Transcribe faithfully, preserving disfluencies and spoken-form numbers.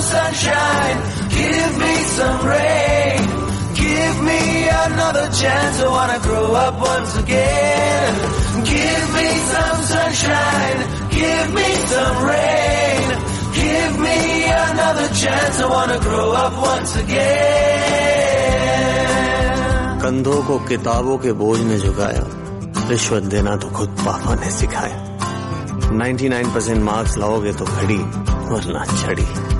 sunshine, give me some rain, give me another chance. I wanna grow up once again. Give me some sunshine, give me some rain, give me another chance. I wanna grow up once again. कंधों को किताबों के बोझ में झुकाया, रिश्वत देना तो खुद पापा ने सिखाया। निन्यानवे परसेंट मार्क्स लाओगे तो घड़ी वरना छड़ी।